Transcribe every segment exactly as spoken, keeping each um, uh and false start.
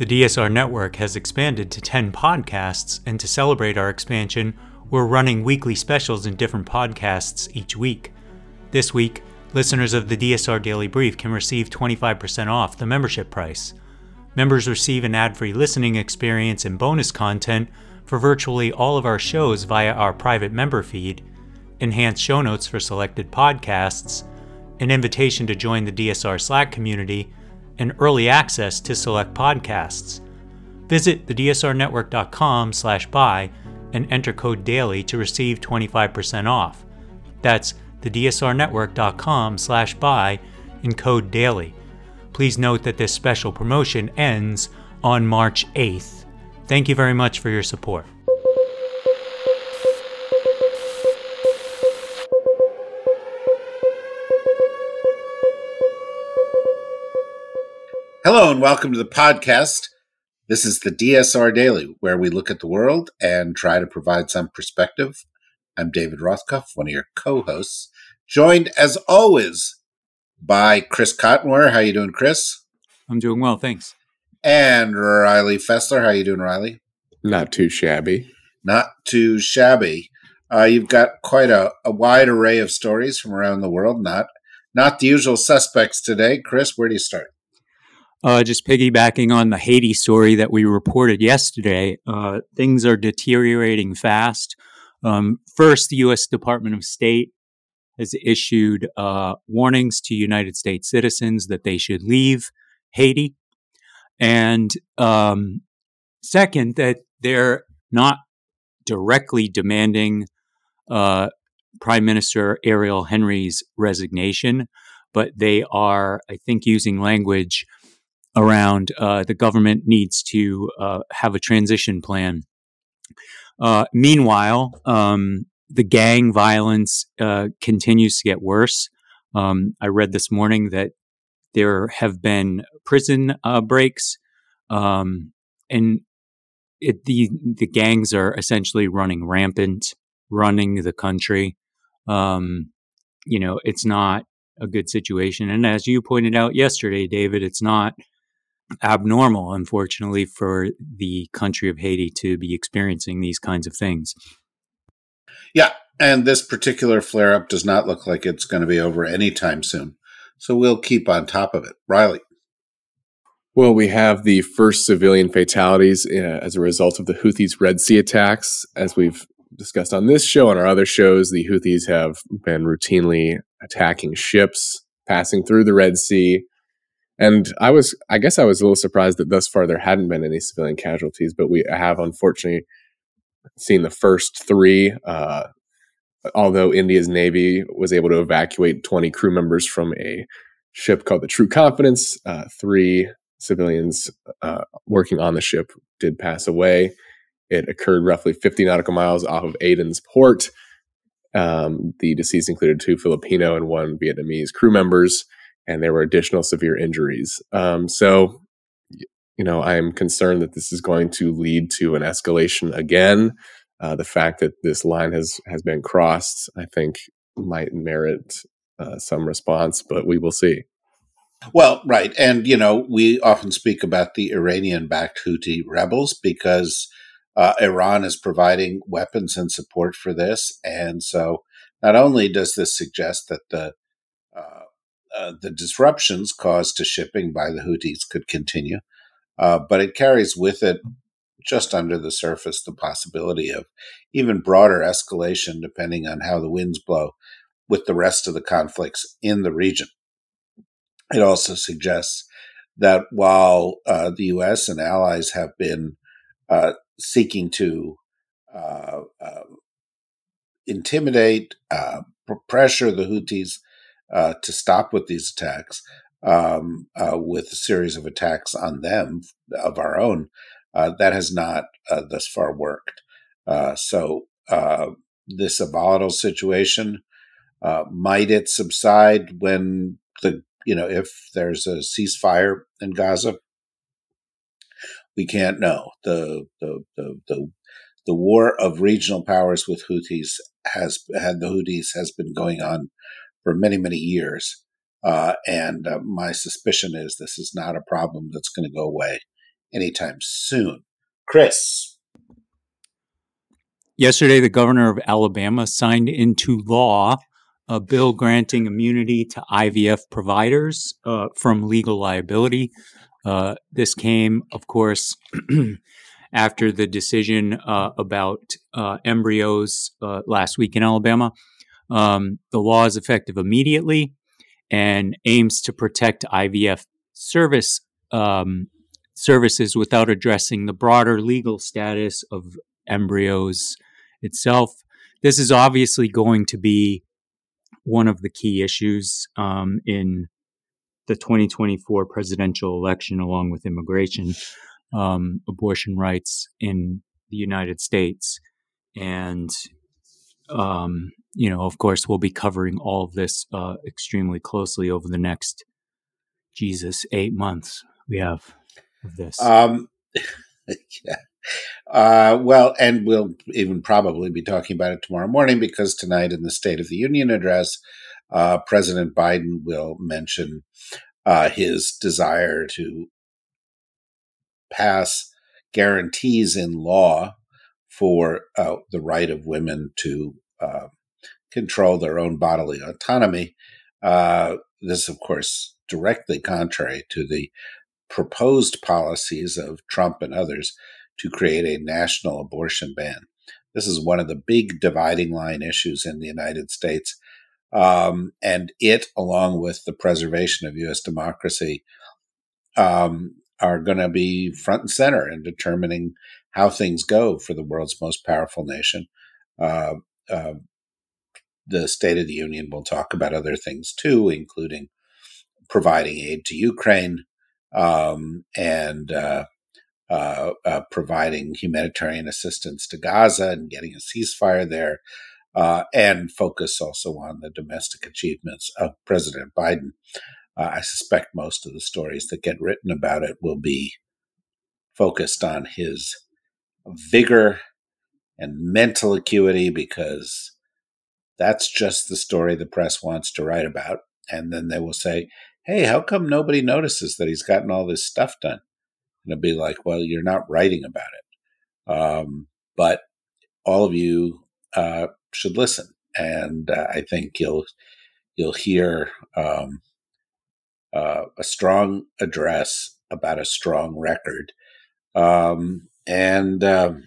The D S R network has expanded to ten podcasts, and to celebrate our expansion, we're running weekly specials in different podcasts each week. This week, listeners of the D S R Daily Brief can receive twenty-five percent off the membership price. Members receive an ad-free listening experience and bonus content for virtually all of our shows via our private member feed, enhanced show notes for selected podcasts, an invitation to join the D S R Slack community, and early access to select podcasts. Visit the D S R network dot com slash buy and enter code DAILY to receive twenty-five percent off. That's the D S R network dot com slash buy and code DAILY. Please note that this special promotion ends on March eighth. Thank you very much for your support. Hello and welcome to the podcast. This is the D S R Daily, where we look at the world and try to provide some perspective. I'm David Rothkopf, one of your co-hosts, joined as always by Chris Cottonware. How you doing, Chris? I'm doing well, thanks. And Riley Fessler. How you doing, Riley? Not too shabby. Not too shabby. Uh, you've got quite a, a wide array of stories from around the world. Not, not the usual suspects today. Chris, where do you start? Uh, just piggybacking on the Haiti story that we reported yesterday, uh, things are deteriorating fast. Um, first, the U S Department of State has issued uh, warnings to United States citizens that they should leave Haiti. And um, second, that they're not directly demanding uh, Prime Minister Ariel Henry's resignation, but they are, I think, using language around uh, the government needs to uh, have a transition plan. Uh, meanwhile, um, the gang violence uh, continues to get worse. Um, I read this morning that there have been prison uh, breaks, um, and it, the the gangs are essentially running rampant, running the country. Um, you know, it's not a good situation. And as you pointed out yesterday, David, it's not abnormal, unfortunately, for the country of Haiti to be experiencing these kinds of things. Yeah, and this particular flare-up does not look like it's going to be over anytime soon. So we'll keep on top of it. Riley. Well, we have the first civilian fatalities uh, as a result of the Houthis' Red Sea attacks. As we've discussed on this show and our other shows, the Houthis have been routinely attacking ships passing through the Red Sea. And I was, I guess I was a little surprised that thus far there hadn't been any civilian casualties, but we have unfortunately seen the first three, uh, although India's Navy was able to evacuate twenty crew members from a ship called the True Confidence. Uh, three civilians uh, working on the ship did pass away. It occurred roughly fifty nautical miles off of Aden's port. Um, the deceased included two Filipino and one Vietnamese crew members, and there were additional severe injuries. Um, so, you know, I'm concerned that this is going to lead to an escalation again. Uh, the fact that this line has, has been crossed, I think, might merit uh, some response, but we will see. Well, right. And, you know, we often speak about the Iranian-backed Houthi rebels because uh, Iran is providing weapons and support for this. And so not only does this suggest that the uh, uh, the disruptions caused to shipping by the Houthis could continue, uh, but it carries with it just under the surface the possibility of even broader escalation depending on how the winds blow with the rest of the conflicts in the region. It also suggests that while uh, the U S and allies have been uh, seeking to uh, uh, intimidate, uh, pressure the Houthis uh, to stop with these attacks, um, uh, with a series of attacks on them of our own, uh, that has not uh, thus far worked. Uh, so uh, this a volatile situation. Uh, might it subside when the you know if there's a ceasefire in Gaza? We can't know. The the the the, the war of regional powers with Houthis has had the Houthis has been going on for many many years, uh, and uh, my suspicion is this is not a problem that's going to go away anytime soon. Chris. Yesterday, the governor of Alabama signed into law a bill granting immunity to I V F providers uh, from legal liability. Uh, this came, of course, after the decision uh, about uh, embryos uh, last week in Alabama. Um, the law is effective immediately and aims to protect I V F service um, services without addressing the broader legal status of embryos itself. This is obviously going to be one of the key issues um, in the twenty twenty-four presidential election, along with immigration, um, abortion rights in the United States. And, um, you know, of course, we'll be covering all of this uh, extremely closely over the next, Jesus, eight months we have of this. Um, yeah. Uh, well, and we'll even probably be talking about it tomorrow morning, because tonight in the State of the Union address, uh, President Biden will mention uh, his desire to pass guarantees in law for uh, the right of women to uh, control their own bodily autonomy. Uh, this, of course, directly contrary to the proposed policies of Trump and others to create a national abortion ban. This is one of the big dividing line issues in the United States. Um, and it, along with the preservation of U S democracy, um, are going to be front and center in determining how things go for the world's most powerful nation. Uh, uh, the State of the Union will talk about other things too, including providing aid to Ukraine um, and uh, uh, uh, providing humanitarian assistance to Gaza and getting a ceasefire there, uh, and focus also on the domestic achievements of President Biden. Uh, I suspect most of the stories that get written about it will be focused on his vigor and mental acuity, because that's just the story the press wants to write about. And then they will say, hey, how come nobody notices that he's gotten all this stuff done? And it'll be like, well, you're not writing about it. Um, but all of you uh, should listen. And uh, I think you'll you'll hear um, uh, a strong address about a strong record. Um, and um,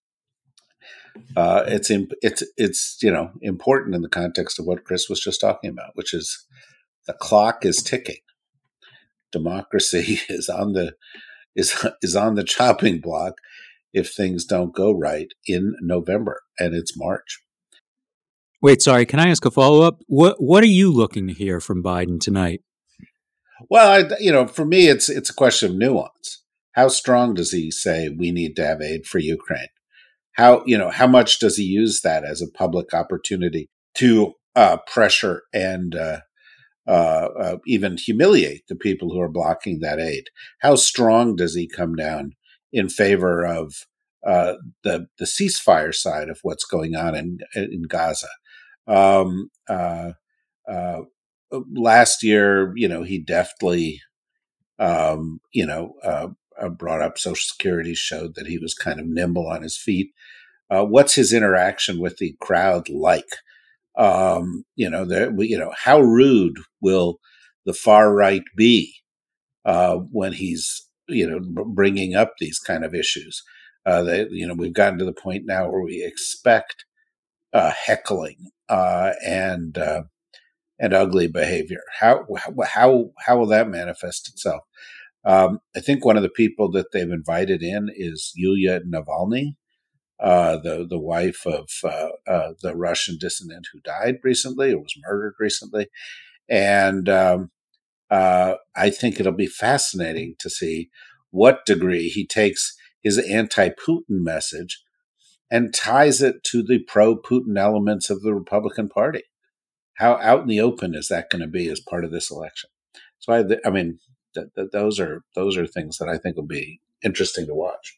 uh, it's imp- it's it's you know important in the context of what Chris was just talking about, which is the clock is ticking. Democracy is on the is is on the chopping block if things don't go right in November, and it's March. Wait, sorry, can I ask a follow-up? What what are you looking to hear from Biden tonight? Well, I, you know, for me, it's it's a question of nuance. How strong does he say we need to have aid for Ukraine? How you know how much does he use that as a public opportunity to uh, pressure and uh, uh, uh, even humiliate the people who are blocking that aid? How strong does he come down in favor of uh, the the ceasefire side of what's going on in in Gaza? Um, uh, uh, last year, you know, he deftly, um, you know, uh, uh, brought up Social Security, showed that he was kind of nimble on his feet. Uh, what's his interaction with the crowd like? Um, you know, the, you know, how rude will the far right be uh, when he's, you know, b- bringing up these kind of issues? Uh, they, you know, we've gotten to the point now where we expect uh, heckling uh, and uh, and ugly behavior. How how how will that manifest itself? Um, I think one of the people that they've invited in is Yulia Navalny, uh, the the wife of uh, uh, the Russian dissident who died recently or was murdered recently, and um, uh, I think it'll be fascinating to see what degree he takes his anti-Putin message and ties it to the pro-Putin elements of the Republican Party. How out in the open is that going to be as part of this election? So I, I mean, th- th- those are those are things that I think will be interesting to watch.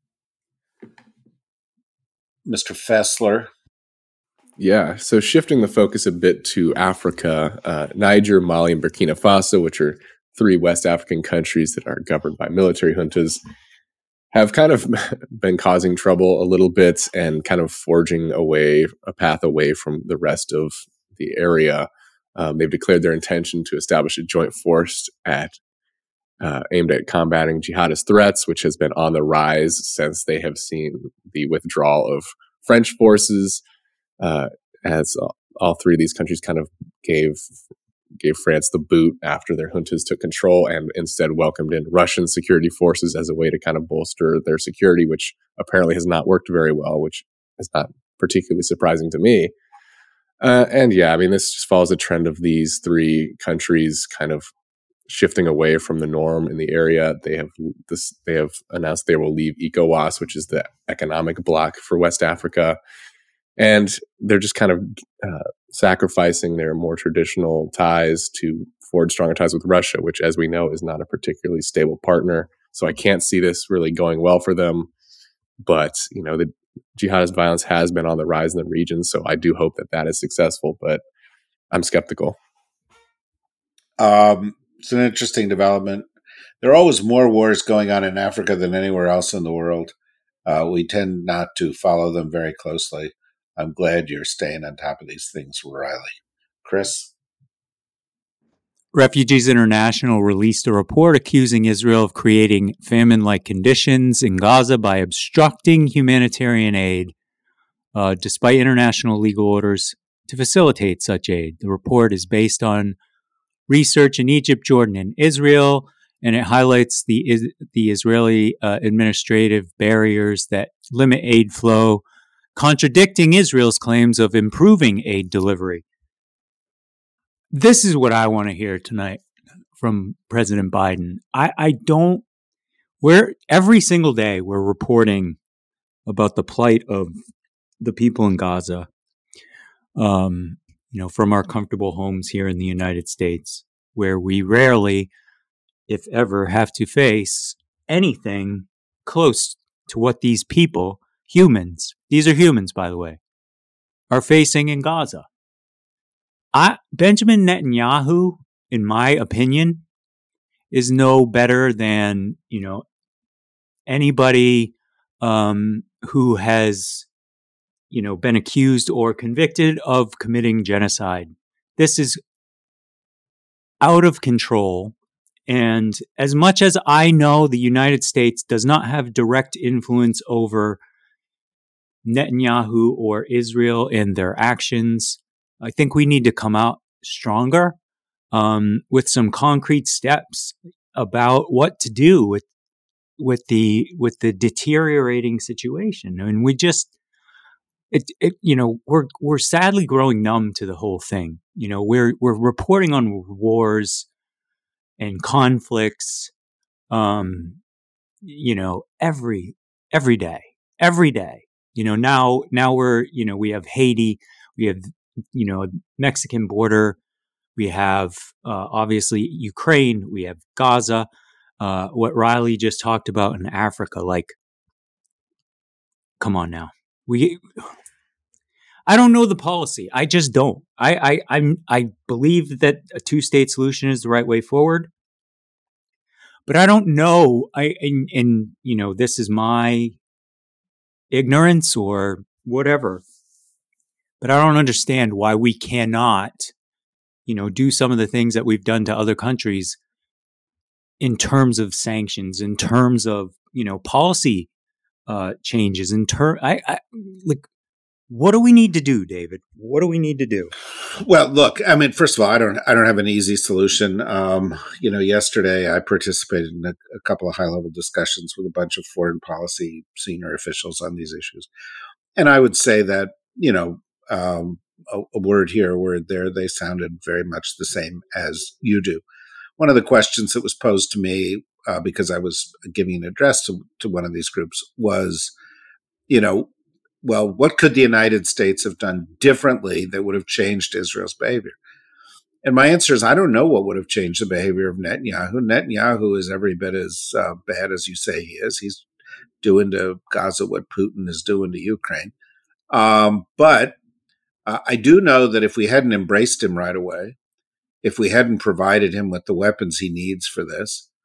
Mister Fessler. Yeah, so shifting the focus a bit to Africa, uh, Niger, Mali, and Burkina Faso, which are three West African countries that are governed by military juntas, have kind of been causing trouble a little bit and kind of forging away a path away from the rest of the area. Um, they've declared their intention to establish a joint force at uh, aimed at combating jihadist threats, which has been on the rise since they have seen the withdrawal of French forces, uh, as all three of these countries kind of gave gave France the boot after their juntas took control, and instead welcomed in Russian security forces as a way to kind of bolster their security, which apparently has not worked very well, which is not particularly surprising to me. Uh, and yeah, I mean, this just follows a trend of these three countries kind of shifting away from the norm in the area. They have this. They have announced they will leave ECOWAS, which is the economic bloc for West Africa, and they're just kind of uh, sacrificing their more traditional ties to forge stronger ties with Russia, which, as we know, is not a particularly stable partner. So I can't see this really going well for them. But, you know, the jihadist violence has been on the rise in the region, so I do hope that that is successful, but I'm skeptical. Um, it's an interesting development. There are always more wars going on in Africa than anywhere else in the world. Uh, we tend not to follow them very closely. I'm glad you're staying on top of these things, Riley. Chris? Refugees International released a report accusing Israel of creating famine-like conditions in Gaza by obstructing humanitarian aid, uh, despite international legal orders to facilitate such aid. The report is based on research in Egypt, Jordan, and Israel, and it highlights the the Israeli uh, administrative barriers that limit aid flow, contradicting Israel's claims of improving aid delivery. This is what I want to hear tonight from President Biden. I, I don't, we're, every single day we're reporting about the plight of the people in Gaza, um, you know, from our comfortable homes here in the United States, where we rarely, if ever, have to face anything close to what these people, humans, these are humans, by the way, are facing in Gaza. I, Benjamin Netanyahu, in my opinion, is no better than, you know, anybody um, who has, you know, been accused or convicted of committing genocide. This is out of control. And as much as I know the United States does not have direct influence over Netanyahu or Israel and their actions, I think we need to come out stronger um, with some concrete steps about what to do with with the with the deteriorating situation. I mean, we just it, it you know we're we're sadly growing numb to the whole thing. You know, we're we're reporting on wars and conflicts, um, you know, every every day, every day. You know, now now we're you know we have Haiti, we have you know Mexican border, we have uh, obviously Ukraine, we have Gaza, uh, what Riley just talked about in Africa. Like, come on now, we. I don't know the policy. I just don't. I I I'm, I believe that a two-state solution is the right way forward. But I don't know, I and, and, you know, this is my ignorance or whatever, but I don't understand why we cannot, you know, do some of the things that we've done to other countries in terms of sanctions, in terms of, you know, policy uh, changes, in term, I, I like, what do we need to do, David? What do we need to do? Well, look, I mean, first of all, I don't, I don't have an easy solution. Um, you know, yesterday I participated in a, a couple of high-level discussions with a bunch of foreign policy senior officials on these issues, and I would say that, you know, um, a, a word here, a word there, they sounded very much the same as you do. One of the questions that was posed to me uh, because I was giving an address to, to one of these groups was, you know, well, what could the United States have done differently that would have changed Israel's behavior? And my answer is, I don't know what would have changed the behavior of Netanyahu. Netanyahu is every bit as uh, bad as you say he is. He's doing to Gaza what Putin is doing to Ukraine. Um, but uh, I do know that if we hadn't embraced him right away, if we hadn't provided him with the weapons he needs for this,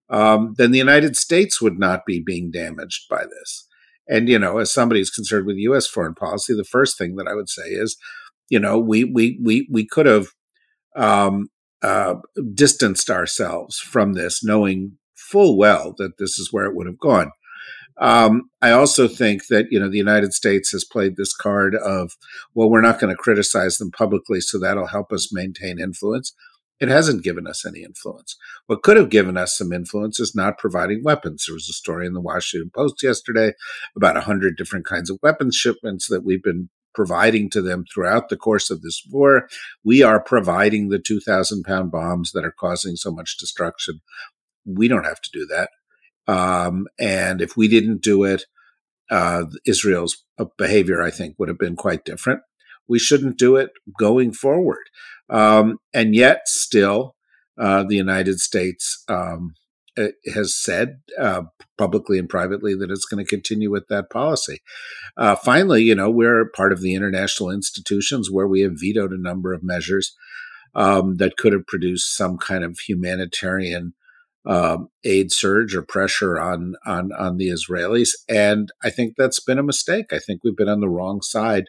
um, then the United States would not be being damaged by this. And, you know, as somebody who's concerned with U S foreign policy, the first thing that I would say is, you know, we we we we could have um, uh, distanced ourselves from this, knowing full well that this is where it would have gone. Um, I also think that, you know, the United States has played this card of, well, we're not going to criticize them publicly, so that'll help us maintain influence. It hasn't given us any influence. What could have given us some influence is not providing weapons. There was a story in the Washington Post yesterday about a hundred different kinds of weapons shipments that we've been providing to them throughout the course of this war. We are providing the two thousand pound bombs that are causing so much destruction. We don't have to do that. Um, and if we didn't do it, uh, Israel's behavior, I think, would have been quite different. We shouldn't do it going forward. Um, and yet, still, uh, the United States um, has said uh, publicly and privately that it's going to continue with that policy. Uh, finally, you know, we're part of the international institutions where we have vetoed a number of measures um, that could have produced some kind of humanitarian um, aid surge or pressure on on on the Israelis, and I think that's been a mistake. I think we've been on the wrong side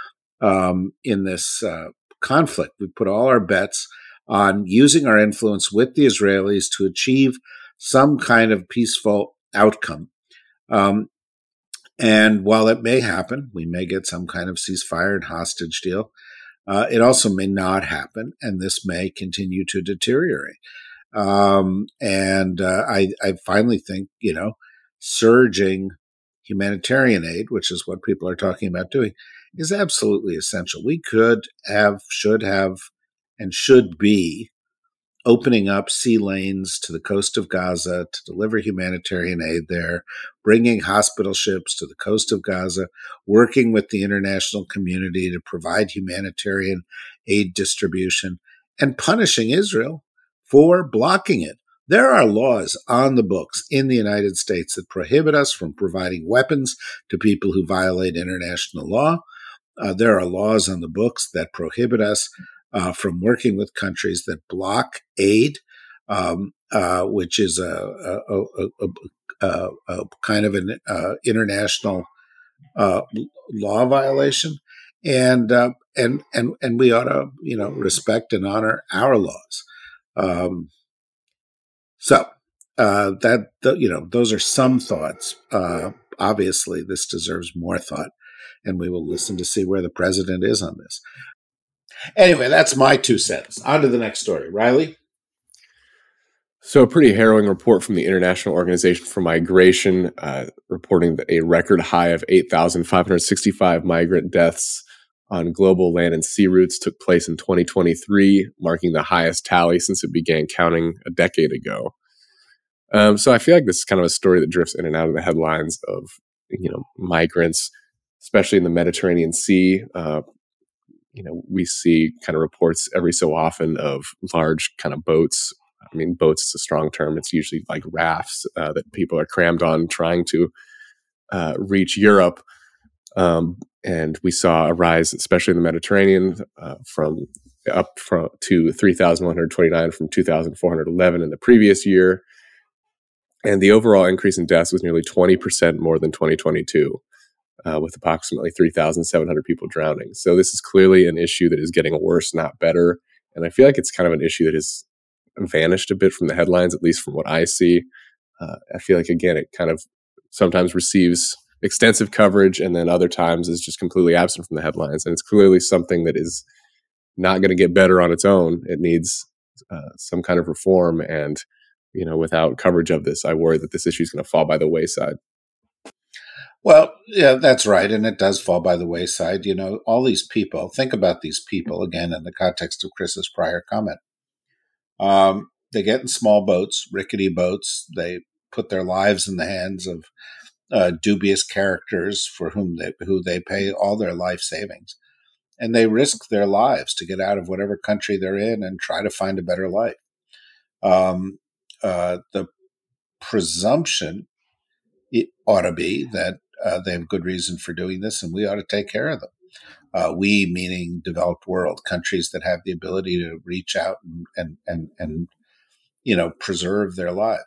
um, in this uh, conflict. We put all our bets on using our influence with the Israelis to achieve some kind of peaceful outcome. Um, and while it may happen, we may get some kind of ceasefire and hostage deal. Uh, it also may not happen, and this may continue to deteriorate. Um, and uh, I, I finally think, you know, surging humanitarian aid, which is what people are talking about doing, is absolutely essential. We could have, should have, and should be opening up sea lanes to the coast of Gaza to deliver humanitarian aid there, bringing hospital ships to the coast of Gaza, working with the international community to provide humanitarian aid distribution, and punishing Israel for blocking it. There are laws on the books in the United States that prohibit us from providing weapons to people who violate international law. Uh, there are laws on the books that prohibit us uh, from working with countries that block aid, um, uh, which is a, a, a, a, a kind of an uh, international uh, law violation, and uh, and and and we ought to, you know, respect and honor our laws. Um, so uh, that you know, those are some thoughts. Uh, obviously, this deserves more thought, and we will listen to see where the president is on this. Anyway, that's my two cents. On to the next story. Riley? So a pretty harrowing report from the International Organization for Migration, uh, reporting that a record high of eight thousand five hundred sixty-five migrant deaths on global land and sea routes took place in twenty twenty-three, marking the highest tally since it began counting a decade ago. Um, so I feel like this is kind of a story that drifts in and out of the headlines of, you know, migrants, especially in the Mediterranean Sea. Uh, you know, we see kind of reports every so often of large kind of boats. I mean, boats is a strong term. It's usually like rafts uh, that people are crammed on trying to uh, reach Europe. Um, and we saw a rise, especially in the Mediterranean, uh, from up from to three thousand one hundred twenty-nine from two thousand four hundred eleven in the previous year. And the overall increase in deaths was nearly twenty percent more than twenty twenty-two, uh, with approximately three thousand seven hundred people drowning. So this is clearly an issue that is getting worse, not better. And I feel like it's kind of an issue that has vanished a bit from the headlines, at least from what I see. Uh, I feel like, again, it kind of sometimes receives extensive coverage and then other times is just completely absent from the headlines. And it's clearly something that is not going to get better on its own. It needs uh, some kind of reform. And, you know, without coverage of this, I worry that this issue is going to fall by the wayside. Well, yeah, that's right. And it does fall by the wayside. You know, all these people, think about these people again in the context of Chris's prior comment. Um, they get in small boats, rickety boats. They put their lives in the hands of uh, dubious characters for whom they who they pay all their life savings, and they risk their lives to get out of whatever country they're in and try to find a better life. Um, uh, the presumption it ought to be that uh, they have good reason for doing this, and we ought to take care of them. Uh, we, meaning developed world countries that have the ability to reach out and and and, and you know preserve their lives.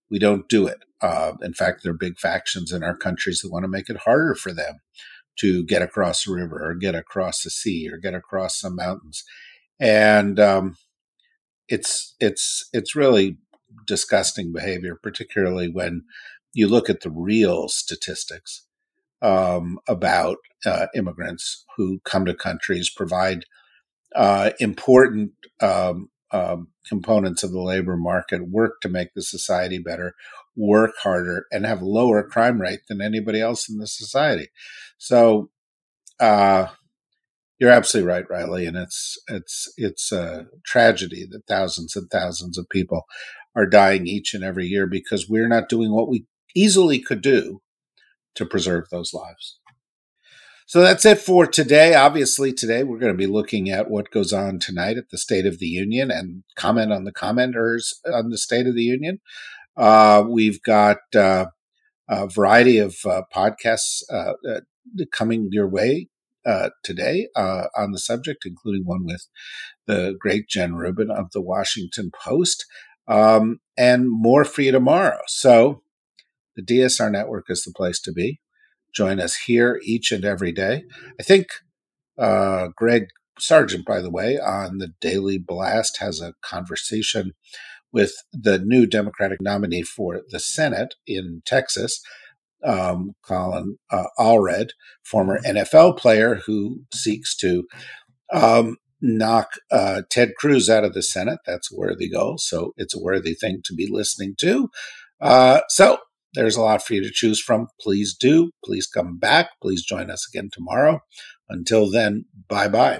we don't do it. Uh, in fact, there are big factions in our countries that want to make it harder for them to get across a river or get across the sea or get across some mountains. And um, it's it's it's really disgusting behavior, particularly when you look at the real statistics um, about uh, immigrants who come to countries, provide uh, important um, um, components of the labor market, work to make the society better, work harder, and have a lower crime rate than anybody else in the society. So uh, you're absolutely right, Riley, and it's it's it's a tragedy that thousands and thousands of people are dying each and every year because we're not doing what we easily could do to preserve those lives. So that's it for today. Obviously, today we're going to be looking at what goes on tonight at the State of the Union and comment on the commenters on the State of the Union. Uh, we've got uh, a variety of uh, podcasts uh, uh, coming your way uh, today uh, on the subject, including one with the great Jen Rubin of the Washington Post, um, and more for you tomorrow. So the D S R Network is the place to be. Join us here each and every day. I think uh, Greg Sargent, by the way, on the Daily Blast has a conversation with the new Democratic nominee for the Senate in Texas, um, Colin uh, Allred, former N F L player who seeks to um, knock uh, Ted Cruz out of the Senate. That's a worthy goal, so it's a worthy thing to be listening to. Uh, so there's a lot for you to choose from. Please do. Please come back. Please join us again tomorrow. Until then, bye-bye.